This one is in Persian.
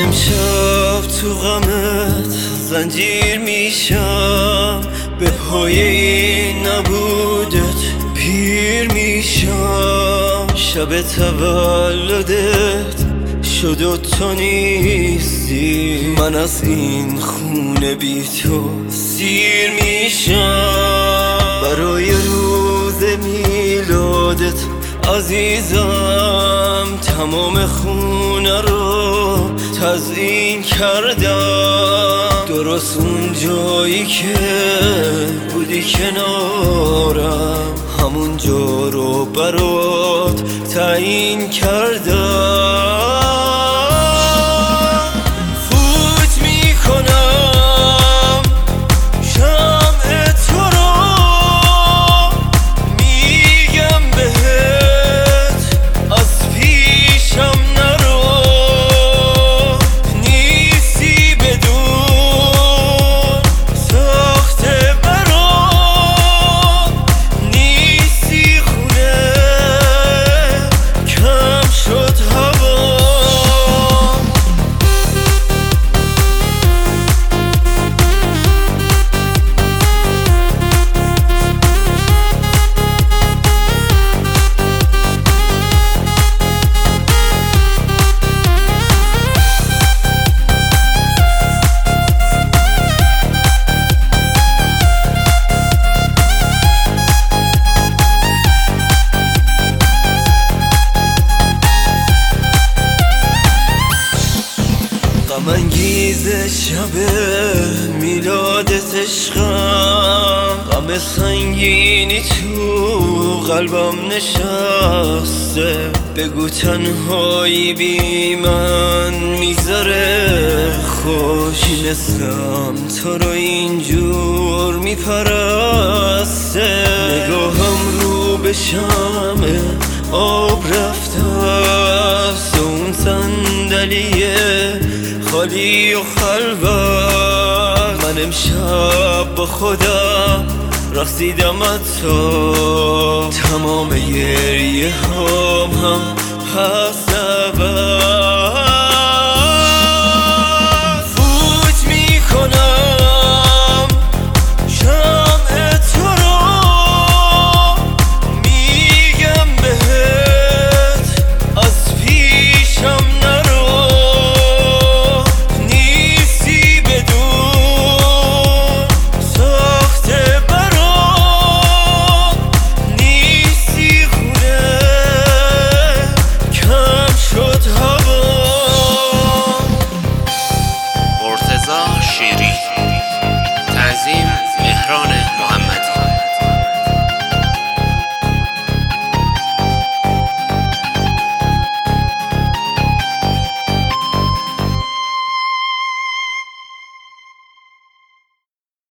امشب تو غمت زنجیر میشم، به پای این نبودت پیر میشم. شب تولدت شد و تو نیستی، من از این خونه بی تو سیر میشم. برای روز میلادت عزیزم تمام خونه رو تزیین کردم، درست اون جایی که بودی کنارم همونجا رو برات تعیین کردم. فوت میکنم شمع تو رو، میگم بهت از پیشم نرو، نیستی بدون ساخت برام، نیستی خونه کم شد هوا. غم انگیز شب میلادت عشقم، غم سنگینی تو قلبم نشسته. بگو تنهایی بی من میذاره خوش، نسم تو رو اینجور میپرسته. نگاهم رو به شمع آب رفته است، اون صندلیه خالی و خلوت. من امشب با خودم رقصیدم تا تمام گریه هم پس نبود.